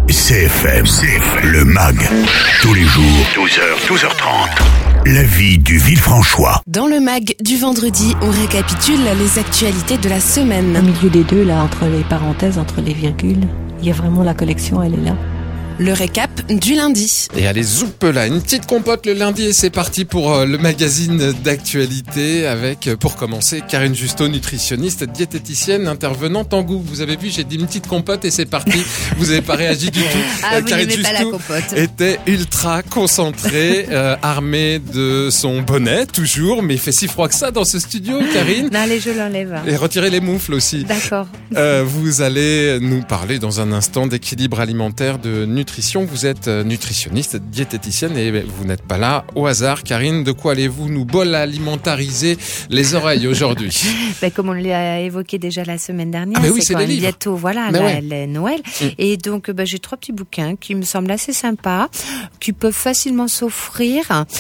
CFM, le MAG, tous les jours, 12h, 12h30. La vie du Villefranchois. Dans le MAG du vendredi, on récapitule les actualités de la semaine. Au milieu des deux, là, entre les parenthèses, entre les virgules, il y a vraiment la collection, elle est là. Le récap du lundi. Et allez, zoupe là, une petite compote le lundi et c'est parti pour le magazine d'actualité avec, pour commencer, Karine Justeau, nutritionniste, diététicienne, intervenante en goût. Vous avez vu, j'ai dit une petite compote et c'est parti. Vous n'avez pas réagi du tout. Vous Karine n'aimez pas la Justeau compote. était ultra concentrée, armée de son bonnet, toujours, mais il fait si froid que ça dans ce studio, Karine. Non, allez, je l'enlève. Et retirez les moufles aussi. D'accord. Vous allez nous parler dans un instant d'équilibre alimentaire, de nutrition. Vous êtes nutritionniste, diététicienne et vous n'êtes pas là au hasard. Karine, de quoi allez-vous nous bol-alimentariser les oreilles aujourd'hui? Comme on l'a évoqué déjà la semaine dernière, c'est les livres. Bientôt, voilà, Noël. Et donc, j'ai 3 petits bouquins qui me semblent assez sympas, qui peuvent facilement s'offrir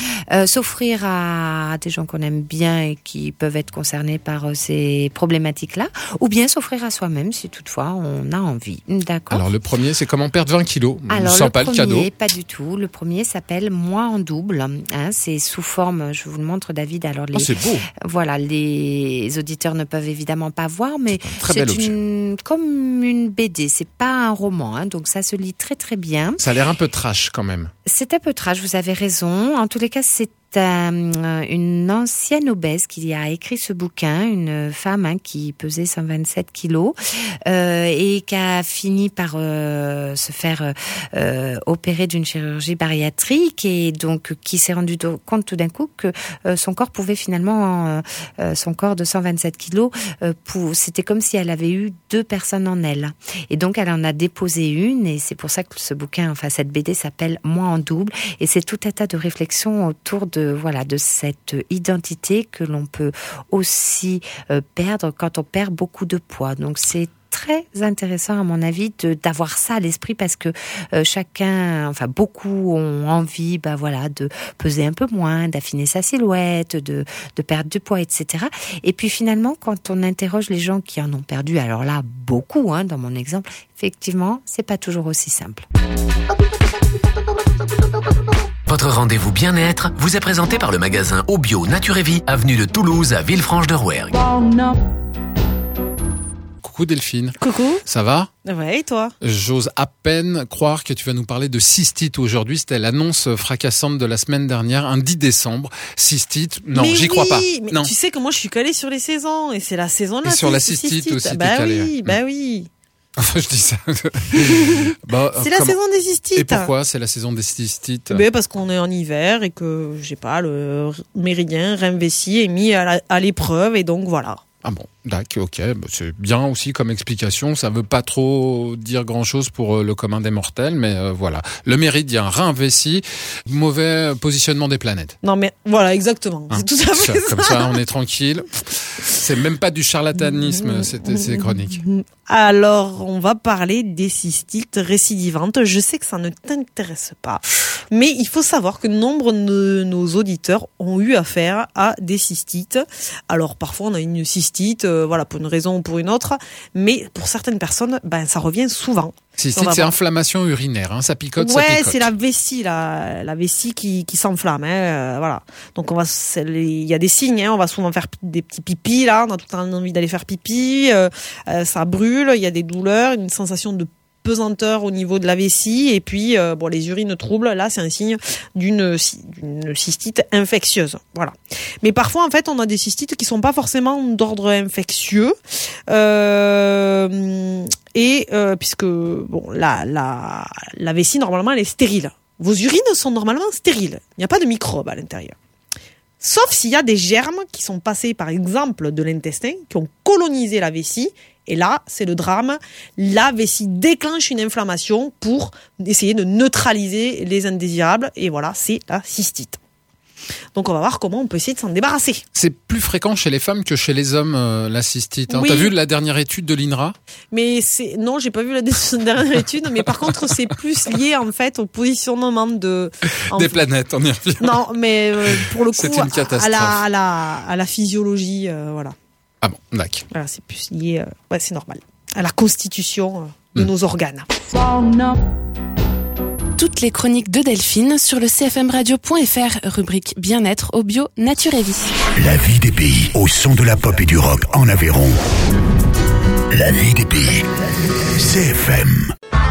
à des gens qu'on aime bien et qui peuvent être concernés par ces problématiques-là, ou bien s'offrir à soi-même si toutefois on a envie. D'accord. Alors, le premier, c'est comment perdre 20 kilos. Alors, le premier, cadeau. Pas du tout. Le premier s'appelle Moi en double. C'est sous forme, je vous le montre, David. Alors, c'est beau. Voilà, les auditeurs ne peuvent évidemment pas voir, mais c'est comme une BD. C'est pas un roman, donc ça se lit très très bien. Ça a l'air un peu trash quand même. C'est un peu trash, vous avez raison. En tous les cas, c'est une ancienne obèse qui a écrit ce bouquin, une femme qui pesait 127 kilos et qui a fini par se faire opérer d'une chirurgie bariatrique et donc qui s'est rendu compte tout d'un coup que son corps pouvait finalement, son corps de 127 kilos, c'était comme si elle avait eu 2 personnes en elle. Et donc elle en a déposé une et c'est pour ça que ce bouquin, cette BD s'appelle Moi en double et c'est tout un tas de réflexions autour de cette identité que l'on peut aussi perdre quand on perd beaucoup de poids. Donc c'est très intéressant à mon avis d'avoir ça à l'esprit parce que beaucoup ont envie de peser un peu moins, d'affiner sa silhouette, de perdre du poids, etc. Et puis finalement, quand on interroge les gens qui en ont perdu, alors là, beaucoup, dans mon exemple, effectivement, c'est pas toujours aussi simple. Votre rendez-vous bien-être vous est présenté par le magasin Obio Nature et Vie, avenue de Toulouse à Villefranche-de-Rouergue. Coucou Delphine. Coucou. Ça va? Ouais, et toi? J'ose à peine croire que tu vas nous parler de cystite aujourd'hui. C'était l'annonce fracassante de la semaine dernière, un 10 décembre. Cystite, non, mais j'y crois pas. Mais non. Tu sais que moi je suis calée sur les saisons et c'est la saison là. Et sur la cystite aussi, t'es calée. Oui. Enfin, je dis ça. C'est la saison des cystites. Et pourquoi c'est la saison des cystites? Parce qu'on est en hiver et que, le méridien rein-vessie est mis à l'épreuve et donc voilà. Ah bon, d'accord, ok, c'est bien aussi comme explication, ça veut pas trop dire grand-chose pour le commun des mortels, mais voilà. Le méridien, rein, vessie, mauvais positionnement des planètes. Non mais voilà, exactement, c'est tout à fait ça. Comme ça, on est tranquille. C'est même pas du charlatanisme, ces chroniques. Alors, on va parler des cystites récidivantes. Je sais que ça ne t'intéresse pas, mais il faut savoir que nombre de nos auditeurs ont eu affaire à des cystites. Alors, parfois, on a une cystite, pour une raison ou pour une autre, mais pour certaines personnes, ça revient souvent. Cystite, c'est inflammation urinaire, ça picote, ça picote. Ouais, c'est la vessie, la vessie qui s'enflamme, voilà. Donc il y a des signes, on va souvent faire des petits pipis, là, on a tout le temps envie d'aller faire pipi, ça brûle, il y a des douleurs, une sensation de pesanteur au niveau de la vessie et puis les urines troubles, là c'est un signe d'une cystite infectieuse, voilà. Mais parfois en fait on a des cystites qui sont pas forcément d'ordre infectieux puisque la vessie normalement elle est stérile. Vos urines sont normalement stériles, il n'y a pas de microbes à l'intérieur. Sauf s'il y a des germes qui sont passés par exemple de l'intestin, qui ont colonisé la vessie. Et là, c'est le drame. La vessie déclenche une inflammation pour essayer de neutraliser les indésirables. Et voilà, c'est la cystite. Donc on va voir comment on peut essayer de s'en débarrasser. C'est plus fréquent chez les femmes que chez les hommes, la cystite. Oui. T'as vu la dernière étude de l'INRA? Mais non, j'ai pas vu la dernière étude, mais par contre c'est plus lié en fait au positionnement des planètes, on y revient. Non, mais pour le coup, c'est une catastrophe. à la physiologie, voilà. Ah bon, d'accord. Voilà, c'est plus lié, c'est normal, à la constitution de nos organes. toutes les chroniques de Delphine sur le cfmradio.fr, rubrique bien-être au bio Nature et Vie. La vie des pays au son de la pop et du rock en Aveyron. La vie des pays. CFM.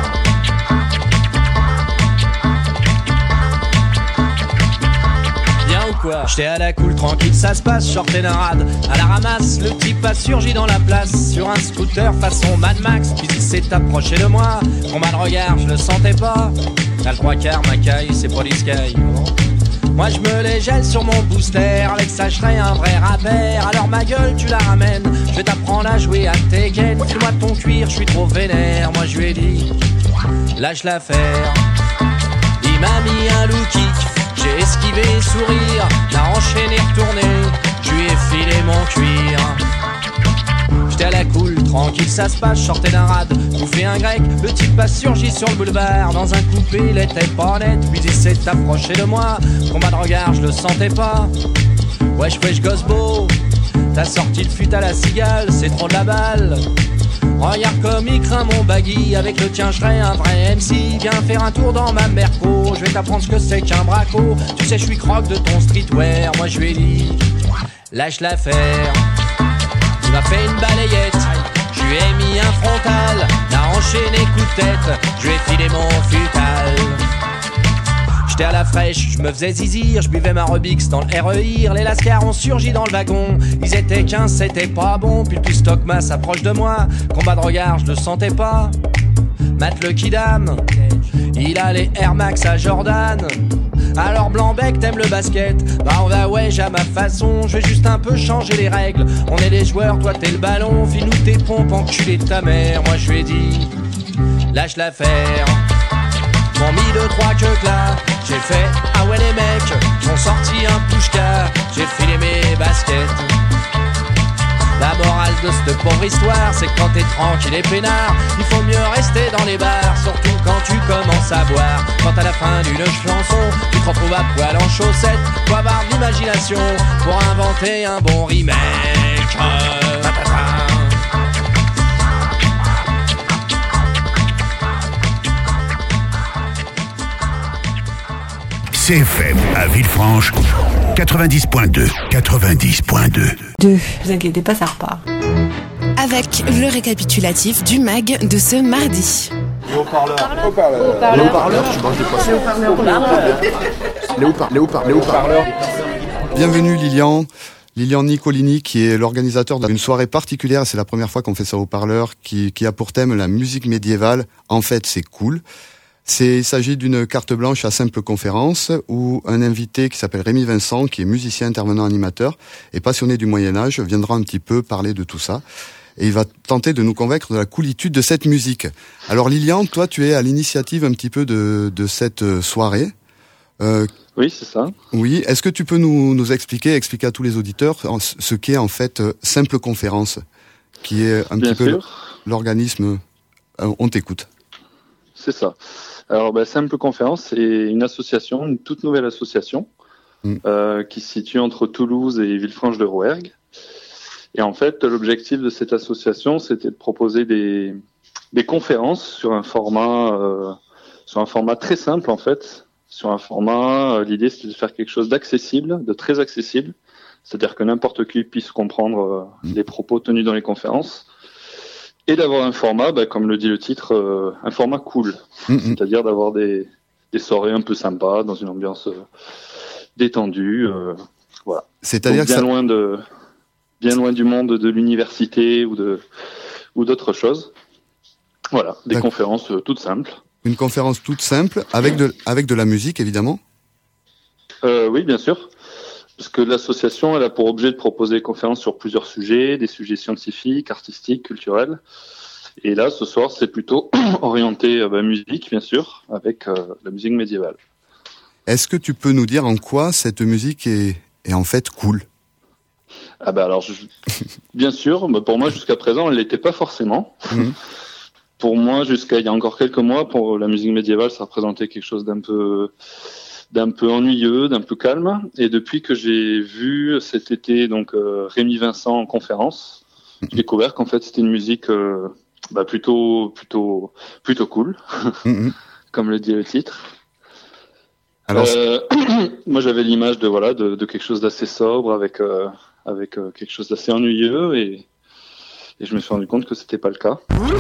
J'étais à la cool, tranquille, ça se passe, sortais d'un rad. À la ramasse, le type a surgi dans la place sur un scooter façon Mad Max. Puis il s'est approché de moi, combat de regard, je le sentais pas. À le 3/4, ma caille, c'est Police Sky. Moi je me les gèle sur mon booster, avec ça je serais un vrai rappeur. Alors ma gueule tu la ramènes, je vais t'apprendre à jouer à Tekken. File-moi ton cuir, je suis trop vénère. Moi je lui ai dit, lâche l'affaire. Il m'a mis un low kick, j'ai esquivé, sourire, l'a enchaîné, retourné, je lui ai filé mon cuir. J'étais à la cool, tranquille, ça se passe, je sortais d'un rad, bouffé un grec, le type a surgi sur le boulevard. Dans un coupé, il était pas net, puis il s'est approché de moi. Combat de regard, je le sentais pas. Wesh, wesh, gosse beau, t'as sorti le fut à la cigale, c'est trop de la balle. Regarde comme il craint mon baggy, avec le tien je serais un vrai MC. Viens faire un tour dans ma Merco, je vais t'apprendre ce que c'est qu'un braco. Tu sais je suis croque de ton streetwear, moi je lui ai dit, lâche l'affaire. Il m'a fait une balayette, je lui ai mis un frontal, l'a enchaîné coup de tête, je lui ai filé mon futal. J'étais à la fraîche, je me faisais zizir, je buvais ma Rubix dans le REIR. Les lascars ont surgi dans le wagon, ils étaient 15, c'était pas bon. Puis le Stockma s'approche de moi, combat de regard, je le sentais pas. Matt le Kidam, il a les Air Max à Jordan. Alors Blanc-Bec, t'aimes le basket? Bah on va wesh à ma façon, je vais juste un peu changer les règles. On est les joueurs, toi t'es le ballon, file-nous tes pompes, enculé de ta mère. Moi je lui ai dit, lâche l'affaire. M'ont mis 2-3 que là, j'ai fait ah ouais les mecs, m'ont sorti un pushka, j'ai filé mes baskets. La morale de cette pauvre histoire, c'est que quand t'es tranquille et peinard, il faut mieux rester dans les bars, surtout quand tu commences à boire. Quand à la fin d'une chanson, tu te retrouves à poil en chaussettes, faut avoir de l'imagination pour inventer un bon remake. CFM à Villefranche, 90.2. 90.2. Vous inquiétez pas, ça repart. Avec le récapitulatif du MAG de ce mardi. Les haut-parleurs. Les haut-parleurs. Bienvenue Lilian Nicolini, qui est l'organisateur d'une soirée particulière. C'est la première fois qu'on fait ça au haut-parleur, qui a pour thème la musique médiévale. En fait, c'est cool. Il s'agit d'une carte blanche à simple conférence où un invité qui s'appelle Rémi Vincent, qui est musicien, intervenant, animateur et passionné du Moyen-Âge, viendra un petit peu parler de tout ça. Et il va tenter de nous convaincre de la coolitude de cette musique. Alors Lilian, toi tu es à l'initiative un petit peu de cette soirée. Oui, c'est ça. Oui, est-ce que tu peux nous expliquer à tous les auditeurs ce qu'est en fait Simple Conférence, qui est un petit peu l'organisme. On t'écoute. C'est ça. Alors, Simple Conférence, c'est une association, une toute nouvelle association, qui se situe entre Toulouse et Villefranche-de-Rouergue. Et en fait, l'objectif de cette association, c'était de proposer des conférences sur un format très simple, en fait. Sur un format, l'idée, c'était de faire quelque chose d'accessible, de très accessible. C'est-à-dire que n'importe qui puisse comprendre les propos tenus dans les conférences. Et d'avoir un format, comme le dit le titre, un format cool. C'est-à-dire d'avoir des soirées un peu sympas, dans une ambiance détendue. Voilà. C'est-à-dire donc, bien loin du monde de l'université ou d'autres choses. Voilà, des conférences toutes simples. Une conférence toute simple, avec de la musique, évidemment. Oui, bien sûr. Parce que l'association, elle a pour objet de proposer des conférences sur plusieurs sujets, des sujets scientifiques, artistiques, culturels. Et là, ce soir, c'est plutôt orienté musique, bien sûr, avec la musique médiévale. Est-ce que tu peux nous dire en quoi cette musique est en fait cool ? Alors, bien sûr, pour moi, jusqu'à présent, elle l'était pas forcément. Pour moi, jusqu'à il y a encore quelques mois, pour la musique médiévale, ça représentait quelque chose d'un peu ennuyeux, d'un peu calme. Et depuis que j'ai vu cet été Rémi Vincent en conférence, j'ai découvert qu'en fait c'était une musique plutôt cool, comme le dit le titre. Alors, moi, j'avais l'image de quelque chose d'assez sobre avec quelque chose d'assez ennuyeux et je me suis rendu compte que c'était pas le cas.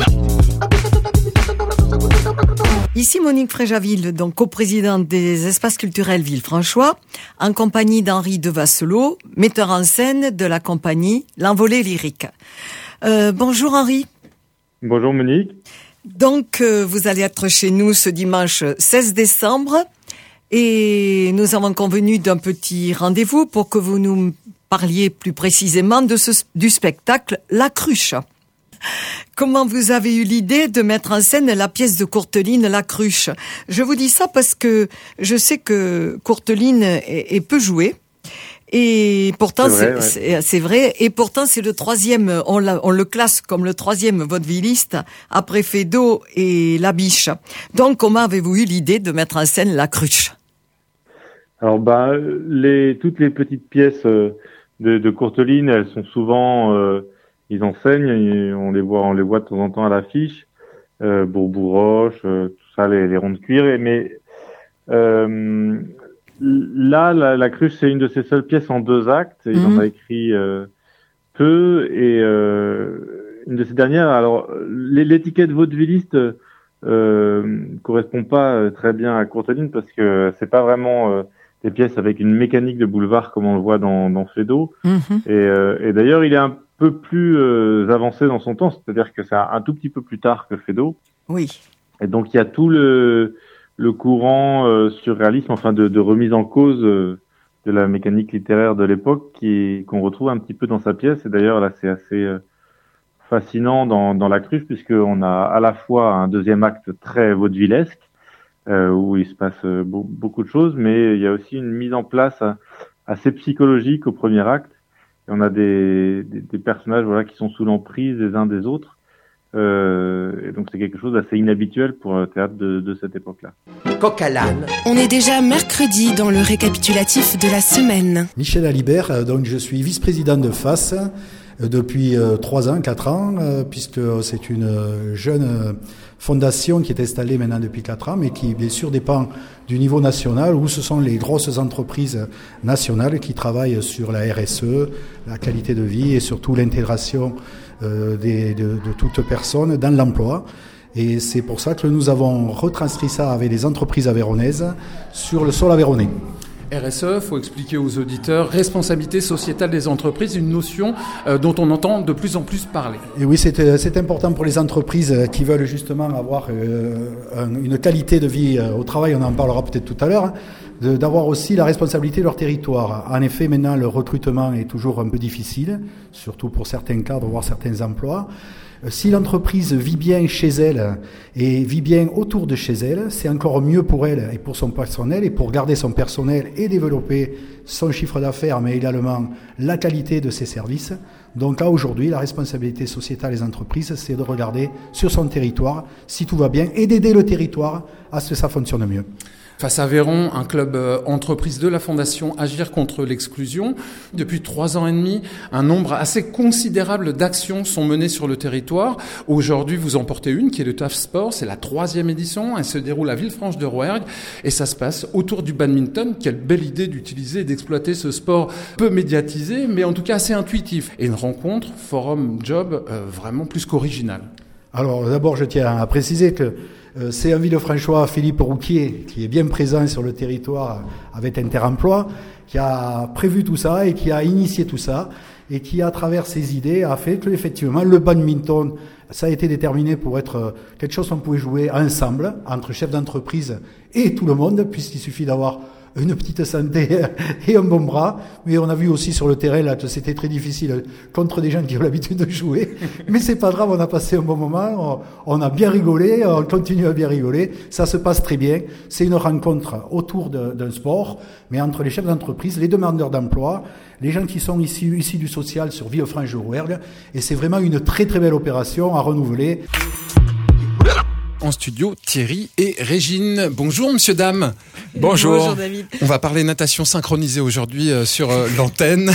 Ici Monique Fréjaville, donc coprésidente des espaces culturels Villefranchois, en compagnie d'Henri Devasselot, metteur en scène de la compagnie L'Envolée Lyrique. Bonjour Henri. Bonjour Monique. Donc vous allez être chez nous ce dimanche 16 décembre et nous avons convenu d'un petit rendez-vous pour que vous nous parliez plus précisément du spectacle La Cruche. Comment vous avez eu l'idée de mettre en scène la pièce de Courteline La Cruche? Je vous dis ça parce que je sais que Courteline est peu jouée. Et pourtant, c'est vrai. Et pourtant, c'est le troisième, on le classe comme le troisième vaudevilliste après Feydeau et Labiche. Donc, comment avez-vous eu l'idée de mettre en scène La Cruche? Alors, toutes les petites pièces de Courteline, elles sont souvent, ils enseignent, et on les voit de temps en temps à l'affiche, Bourbourroche, tout ça, les ronds de cuir. Mais là, la Cruche, c'est une de ses seules pièces en 2 actes. Il en a écrit peu, et une de ses dernières. Alors, l'étiquette vaudevilliste correspond pas très bien à Courteline parce que c'est pas vraiment des pièces avec une mécanique de boulevard comme on le voit dans Feydeau. Et d'ailleurs, il est un peu plus avancé dans son temps, c'est-à-dire que c'est un tout petit peu plus tard que Feydeau. Oui. Et donc il y a tout le courant surréalisme, enfin de remise en cause de la mécanique littéraire de l'époque qu'on retrouve un petit peu dans sa pièce. Et d'ailleurs là c'est assez fascinant dans La Cruche, puisqu'on a à la fois un deuxième acte très vaudevillesque où il se passe beaucoup de choses, mais il y a aussi une mise en place assez psychologique au premier acte. Et on a des personnages qui sont sous l'emprise des uns des autres. Et donc c'est quelque chose d'assez inhabituel pour un théâtre de cette époque-là. Coq à l'âne. On est déjà mercredi dans le récapitulatif de la semaine. Michel Alibert, donc je suis vice-président de FAS depuis 4 ans, puisque c'est une jeune fondation qui est installée maintenant depuis 4 ans, mais qui bien sûr dépend du niveau national, où ce sont les grosses entreprises nationales qui travaillent sur la RSE, la qualité de vie et surtout l'intégration de toute personne dans l'emploi. Et c'est pour ça que nous avons retranscrit ça avec les entreprises aveyronnaises sur le sol aveyronnais. RSE, faut expliquer aux auditeurs, responsabilité sociétale des entreprises, une notion dont on entend de plus en plus parler. Et oui, c'est important pour les entreprises qui veulent justement avoir une qualité de vie au travail, on en parlera peut-être tout à l'heure, d'avoir aussi la responsabilité de leur territoire. En effet, maintenant, le recrutement est toujours un peu difficile, surtout pour certains cadres, voire certains emplois. Si l'entreprise vit bien chez elle et vit bien autour de chez elle, c'est encore mieux pour elle et pour son personnel, et pour garder son personnel et développer son chiffre d'affaires, mais également la qualité de ses services. Donc là, aujourd'hui, la responsabilité sociétale des entreprises, c'est de regarder sur son territoire si tout va bien et d'aider le territoire à ce que ça fonctionne mieux. Face à Aveyron, un club entreprise de la Fondation Agir contre l'exclusion. Depuis 3 ans et demi, un nombre assez considérable d'actions sont menées sur le territoire. Aujourd'hui, vous en portez une qui est le TAF Sport. C'est la 3e édition. Elle se déroule à Villefranche de Rouergue et ça se passe autour du badminton. Quelle belle idée d'utiliser et d'exploiter ce sport peu médiatisé, mais en tout cas assez intuitif. Et une rencontre, forum, job, vraiment plus qu'originale. Alors d'abord, je tiens à préciser que c'est un Villefranchois, Philippe Rouquier, qui est bien présent sur le territoire avec Interemploi, qui a prévu tout ça et qui a initié tout ça, et qui, à travers ses idées, a fait que, effectivement, le badminton, ça a été déterminé pour être quelque chose qu'on pouvait jouer ensemble, entre chefs d'entreprise et tout le monde, puisqu'il suffit d'avoir une petite santé et un bon bras. Mais on a vu aussi sur le terrain là que c'était très difficile contre des gens qui ont l'habitude de jouer. Mais c'est pas grave, on a passé un bon moment, on a bien rigolé, on continue à bien rigoler. Ça se passe très bien. C'est une rencontre autour d'un sport, mais entre les chefs d'entreprise, les demandeurs d'emploi, les gens qui sont ici du social sur Villefranche de Rouergue. Et c'est vraiment une très très belle opération à renouveler. En studio, Thierry et Régine. Bonjour, monsieur, dame. Bonjour. Bonjour David. On va parler natation synchronisée aujourd'hui sur l'antenne.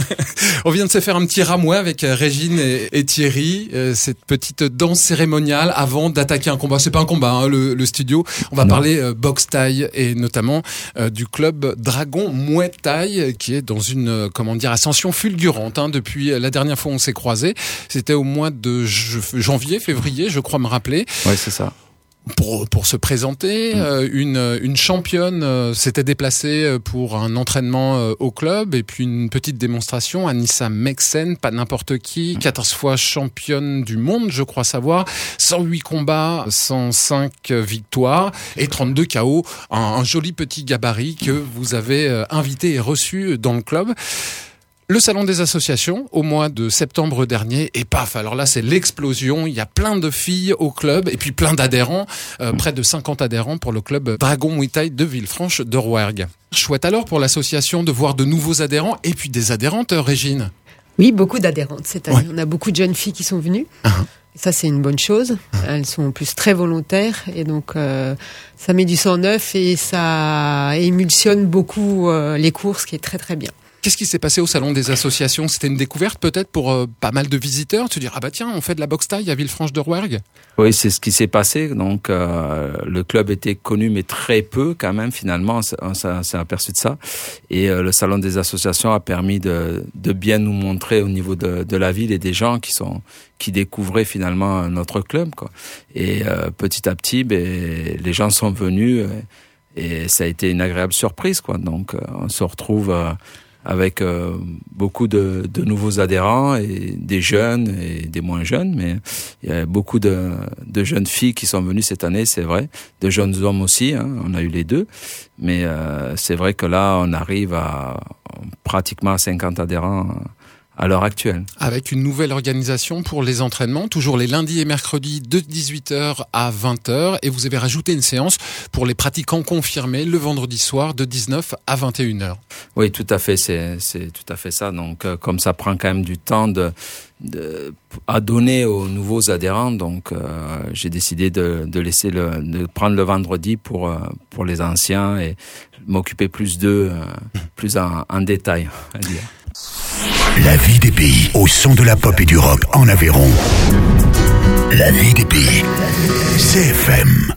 On vient de se faire un petit ramouet avec Régine et Thierry, cette petite danse cérémoniale avant d'attaquer un combat. C'est pas un combat, hein, le studio. On va parler boxe thaï et notamment du club Dragon Muay Thai qui est dans une ascension fulgurante. Hein, depuis la dernière fois où on s'est croisés, c'était au mois de février, je crois me rappeler. Ouais, c'est ça. Pour se présenter, une championne s'était déplacée pour un entraînement au club et puis une petite démonstration. Anissa Meksen, pas n'importe qui, 14 fois championne du monde, je crois savoir, 108 combats, 105 victoires et 32 KO, un joli petit gabarit que vous avez invité et reçu dans le club. Le salon des associations au mois de septembre dernier et paf, alors là c'est l'explosion, il y a plein de filles au club et puis plein d'adhérents, près de 50 adhérents pour le club Dragon Muay Thai de Villefranche de Rouergue. Chouette alors pour l'association de voir de nouveaux adhérents et puis des adhérentes, Régine. Oui, beaucoup d'adhérentes cette année. Ouais. On a beaucoup de jeunes filles qui sont venues. Ça, c'est une bonne chose. Elles sont en plus très volontaires et donc ça met du sang neuf et ça émulsionne beaucoup les cours, ce qui est très très bien. Qu'est-ce qui s'est passé au salon des associations ? C'était une découverte peut-être pour pas mal de visiteurs, de se dire ah bah tiens, on fait de la boxe thaï à Villefranche de Rouergue. Oui, c'est ce qui s'est passé. Donc le club était connu mais très peu quand même finalement, on s'est aperçu de ça. Et le salon des associations a permis de bien nous montrer au niveau de la ville et des gens qui découvraient finalement notre club quoi. Et petit à petit, les gens sont venus et ça a été une agréable surprise quoi. Donc on se retrouve avec beaucoup de nouveaux adhérents et des jeunes et des moins jeunes, mais il y a beaucoup de jeunes filles qui sont venues cette année, c'est vrai, de jeunes hommes aussi, hein, on a eu les deux, mais c'est vrai que là on arrive à pratiquement 50 adhérents à l'heure actuelle. Avec une nouvelle organisation pour les entraînements, toujours les lundis et mercredis de 18h à 20h, et vous avez rajouté une séance pour les pratiquants confirmés le vendredi soir de 19 à 21h. Oui, tout à fait, c'est tout à fait ça. Donc, comme ça prend quand même du temps à donner aux nouveaux adhérents, donc j'ai décidé de prendre le vendredi pour les anciens et m'occuper plus d'eux, plus en détail, à dire. La vie des pays au son de la pop et du rock en Aveyron. La vie des pays. CFM.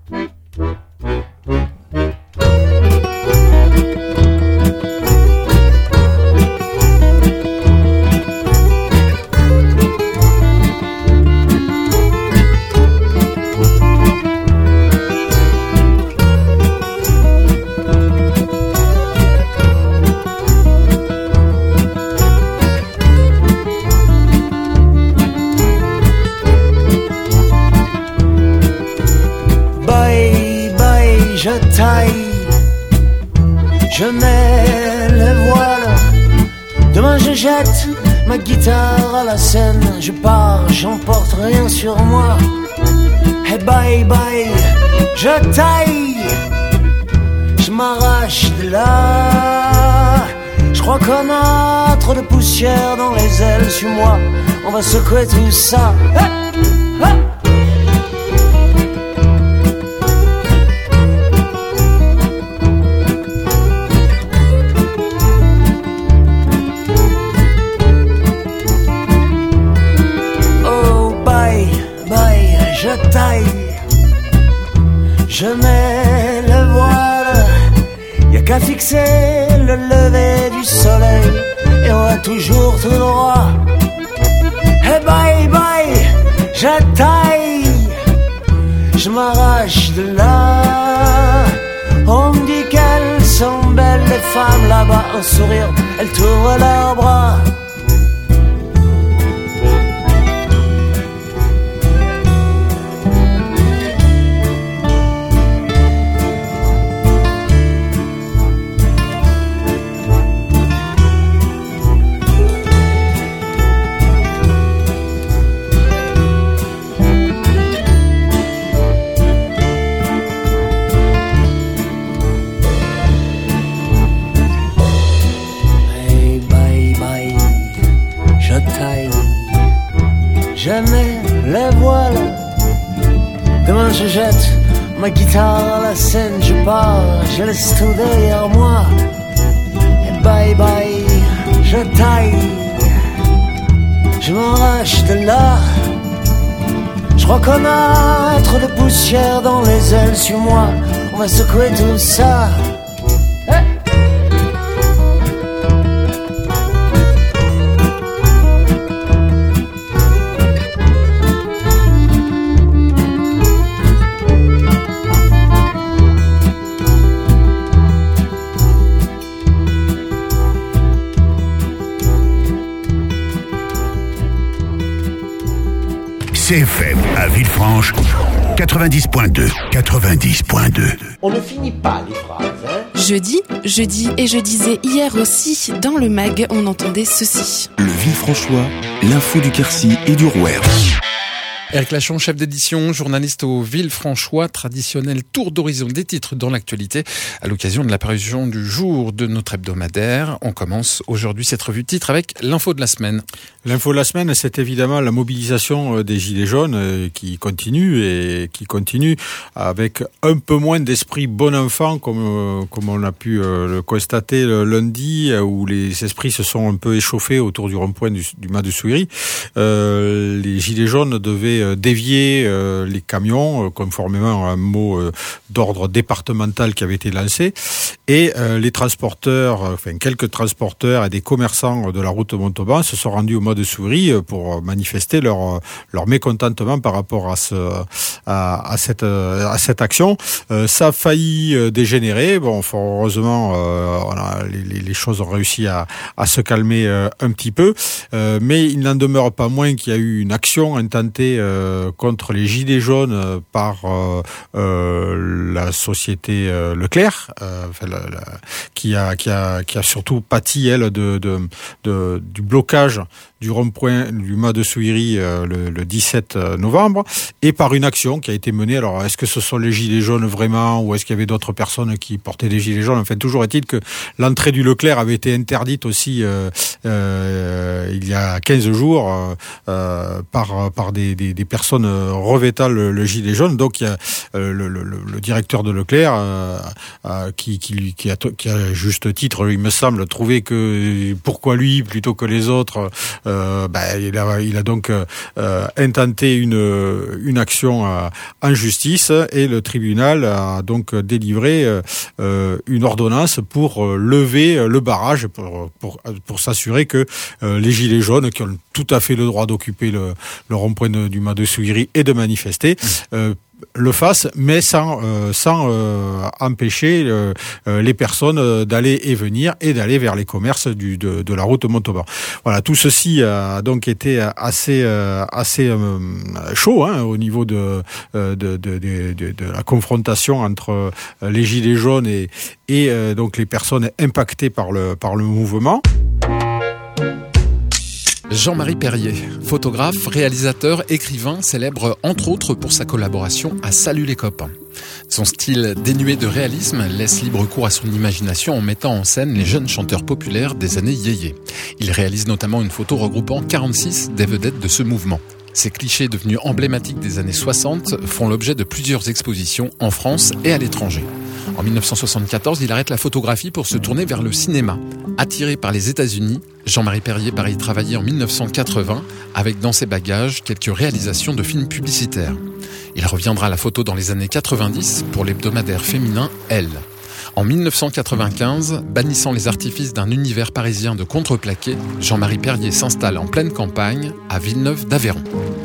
Je taille, je mets le voile. Demain je jette ma guitare à la Seine. Je pars, j'emporte rien sur moi. Hey bye bye, je taille, je m'arrache de là. Je crois qu'on a trop de poussière dans les ailes. Suis-moi, on va secouer tout ça. Hey, hey. Je taille, je mets le voile. Y'a qu'à fixer le lever du soleil et on va toujours tout droit. Hey bye bye, je taille, je m'arrache de là. On me dit qu'elles sont belles les femmes là-bas. Un sourire, elles t'ouvrent leurs bras. Je mets les voiles. Demain je jette ma guitare à la scène, je pars, je laisse tout derrière moi. Et bye bye, je taille, je m'arrache de là. Je crois qu'on a trop de poussière dans les ailes sur moi. On va secouer tout ça. CFM à Villefranche, 90.2. 90.2. On ne finit pas les phrases, hein. Jeudi, je dis et je disais hier aussi, dans le mag, on entendait ceci. Le Villefranchois, l'info du Quercy et du Rouergue. Éric Lachon, chef d'édition, journaliste au Villefranchois, traditionnel tour d'horizon des titres dans l'actualité à l'occasion de la parution du jour de notre hebdomadaire. On commence aujourd'hui cette revue de titres avec l'info de la semaine. L'info de la semaine, c'est évidemment la mobilisation des Gilets jaunes qui continue avec un peu moins d'esprit bon enfant comme on a pu le constater le lundi où les esprits se sont un peu échauffés autour du rond-point du Mas de Souiry. Les Gilets jaunes devaient dévier les camions conformément à un mot d'ordre départemental qui avait été lancé et les transporteurs, quelques transporteurs et des commerçants de la route Montauban se sont rendus au Mas de Souiry pour manifester leur mécontentement par rapport à cette action. Ça a failli dégénérer. Bon, fort heureusement, les choses ont réussi à se calmer un petit peu, mais il n'en demeure pas moins qu'il y a eu une action intentée contre les Gilets jaunes par la société Leclerc, qui a surtout pâti elle du blocage du rond-point du Mas de Souiry le 17 novembre et par une action qui a été menée. Alors, est-ce que ce sont les Gilets jaunes vraiment ou est-ce qu'il y avait d'autres personnes qui portaient des Gilets jaunes? Enfin, toujours est-il que l'entrée du Leclerc avait été interdite aussi il y a 15 jours par des personnes revêtant le gilet jaune. Donc, il y a le directeur de Leclerc qui a juste titre, il me semble, trouvé que pourquoi lui plutôt que les autres. Il a donc intenté une action en justice et le tribunal a donc délivré une ordonnance pour lever le barrage pour s'assurer que les gilets jaunes qui ont tout à fait le droit d'occuper le rond-point du Mas de Souiry et de manifester le fasse, mais sans empêcher les personnes d'aller et venir et d'aller vers les commerces de la route Montauban. Voilà, tout ceci a donc été assez chaud au niveau de la confrontation entre les gilets jaunes et donc les personnes impactées par le mouvement. Jean-Marie Perrier, photographe, réalisateur, écrivain, célèbre entre autres pour sa collaboration à Salut les copains. Son style dénué de réalisme laisse libre cours à son imagination en mettant en scène les jeunes chanteurs populaires des années yéyé. Il réalise notamment une photo regroupant 46 des vedettes de ce mouvement. Ces clichés devenus emblématiques des années 60 font l'objet de plusieurs expositions en France et à l'étranger. En 1974, il arrête la photographie pour se tourner vers le cinéma. Attiré par les États-Unis, Jean-Marie Perrier part y travailler en 1980 avec dans ses bagages quelques réalisations de films publicitaires. Il reviendra à la photo dans les années 90 pour l'hebdomadaire féminin Elle. En 1995, bannissant les artifices d'un univers parisien de contreplaqué, Jean-Marie Perrier s'installe en pleine campagne à Villeneuve d'Aveyron.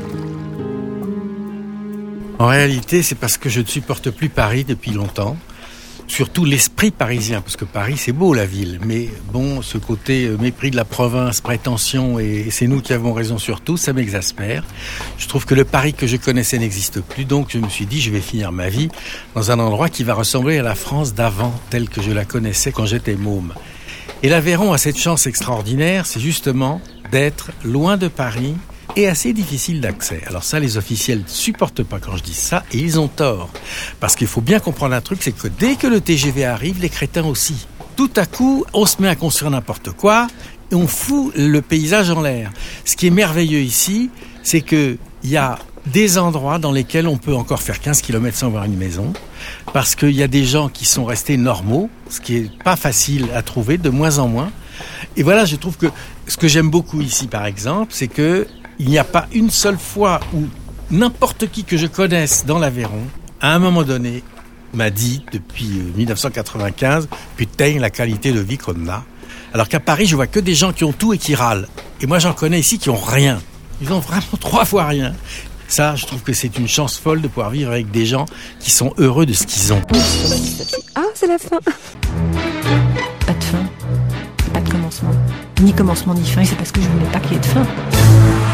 En réalité, c'est parce que je ne supporte plus Paris depuis longtemps. Surtout l'esprit parisien, parce que Paris c'est beau la ville, mais bon, ce côté mépris de la province, prétention et c'est nous qui avons raison sur tout, ça m'exaspère. Je trouve que le Paris que je connaissais n'existe plus, donc je me suis dit je vais finir ma vie dans un endroit qui va ressembler à la France d'avant, telle que je la connaissais quand j'étais môme. Et l'Aveyron a cette chance extraordinaire, c'est justement d'être loin de Paris et assez difficile d'accès. Alors ça, les officiels ne supportent pas quand je dis ça, et ils ont tort. Parce qu'il faut bien comprendre un truc, c'est que dès que le TGV arrive, les crétins aussi. Tout à coup, on se met à construire n'importe quoi, et on fout le paysage en l'air. Ce qui est merveilleux ici, c'est que il y a des endroits dans lesquels on peut encore faire 15 km sans voir une maison, parce qu'il y a des gens qui sont restés normaux, ce qui est pas facile à trouver, de moins en moins. Et voilà, je trouve que ce que j'aime beaucoup ici, par exemple, c'est que il n'y a pas une seule fois où n'importe qui que je connaisse dans l'Aveyron, à un moment donné, m'a dit, depuis 1995, putain, la qualité de vie qu'on a. Alors qu'à Paris, je vois que des gens qui ont tout et qui râlent. Et moi, j'en connais ici qui ont rien. Ils ont vraiment 3 fois rien. Ça, je trouve que c'est une chance folle de pouvoir vivre avec des gens qui sont heureux de ce qu'ils ont. Ah, c'est la fin. Pas de fin, pas de commencement. Ni commencement ni fin, et c'est parce que je voulais pas qu'il y ait de fin.